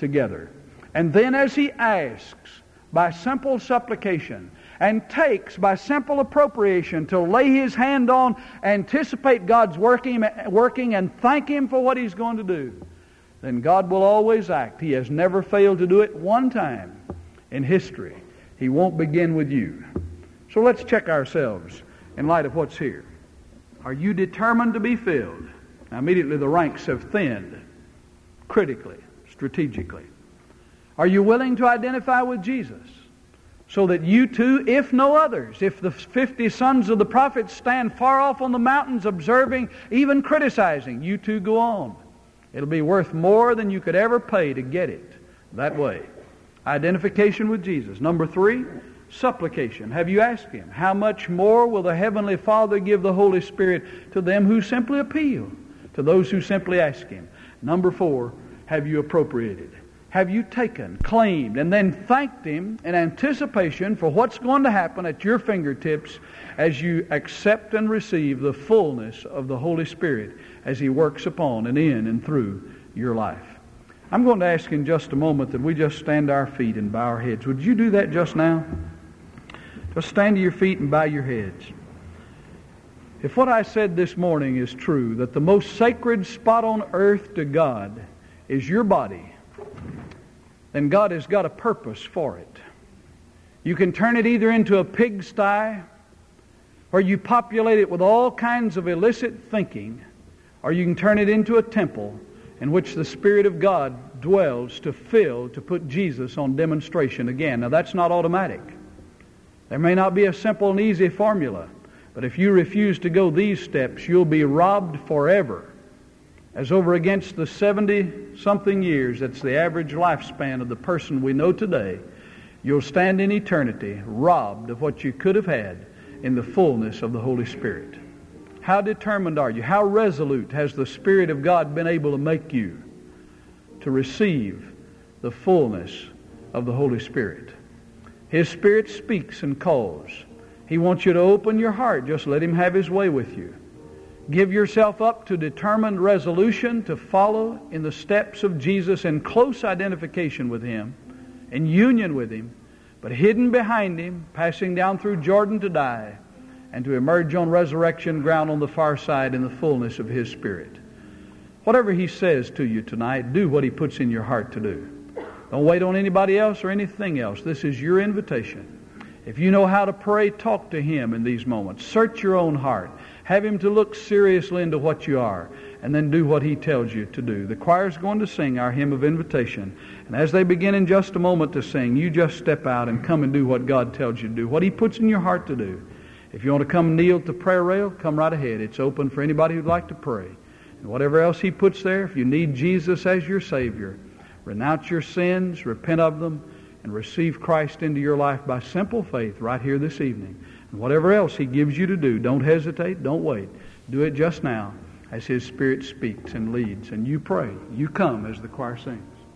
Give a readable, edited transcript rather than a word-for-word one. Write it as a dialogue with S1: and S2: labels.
S1: together. And then as he asks by simple supplication and takes by simple appropriation to lay his hand on, anticipate God's working and thank Him for what He's going to do, then God will always act. He has never failed to do it one time in history. He won't begin with you. So let's check ourselves in light of what's here. Are you determined to be filled? Now immediately the ranks have thinned, critically, strategically. Are you willing to identify with Jesus so that you too, if no others, if the 50 sons of the prophets stand far off on the mountains observing, even criticizing, you too go on? It'll be worth more than you could ever pay to get it that way. Identification with Jesus. Number 3, supplication. Have you asked Him? How much more will the Heavenly Father give the Holy Spirit to them who simply appeal, to those who simply ask Him? Number 4, have you appropriated? Have you taken, claimed, and then thanked Him in anticipation for what's going to happen at your fingertips as you accept and receive the fullness of the Holy Spirit as He works upon and in and through your life? I'm going to ask in just a moment that we just stand to our feet and bow our heads. Would you do that just now? Just stand to your feet and bow your heads. If what I said this morning is true, that the most sacred spot on earth to God is your body, then God has got a purpose for it. You can turn it either into a pigsty, where you populate it with all kinds of illicit thinking, or you can turn it into a temple in which the Spirit of God dwells to fill, to put Jesus on demonstration again. Now that's not automatic. There may not be a simple and easy formula, but if you refuse to go these steps, you'll be robbed forever. As over against the 70-something years, that's the average lifespan of the person we know today, you'll stand in eternity robbed of what you could have had in the fullness of the Holy Spirit. How determined are you? How resolute has the Spirit of God been able to make you to receive the fullness of the Holy Spirit? His Spirit speaks and calls. He wants you to open your heart. Just let Him have His way with you. Give yourself up to determined resolution to follow in the steps of Jesus in close identification with Him, in union with Him, but hidden behind Him, passing down through Jordan to die, and to emerge on resurrection ground on the far side in the fullness of His Spirit. Whatever He says to you tonight, do what He puts in your heart to do. Don't wait on anybody else or anything else. This is your invitation. If you know how to pray, talk to Him in these moments. Search your own heart. Have Him to look seriously into what you are, and then do what He tells you to do. The choir's going to sing our hymn of invitation, and as they begin in just a moment to sing, you just step out and come and do what God tells you to do, what He puts in your heart to do. If you want to come kneel at the prayer rail, come right ahead. It's open for anybody who'd like to pray. And whatever else He puts there, if you need Jesus as your Savior, renounce your sins, repent of them, and receive Christ into your life by simple faith right here this evening. And whatever else He gives you to do, don't hesitate, don't wait. Do it just now as His Spirit speaks and leads. And you pray. You come as the choir sings.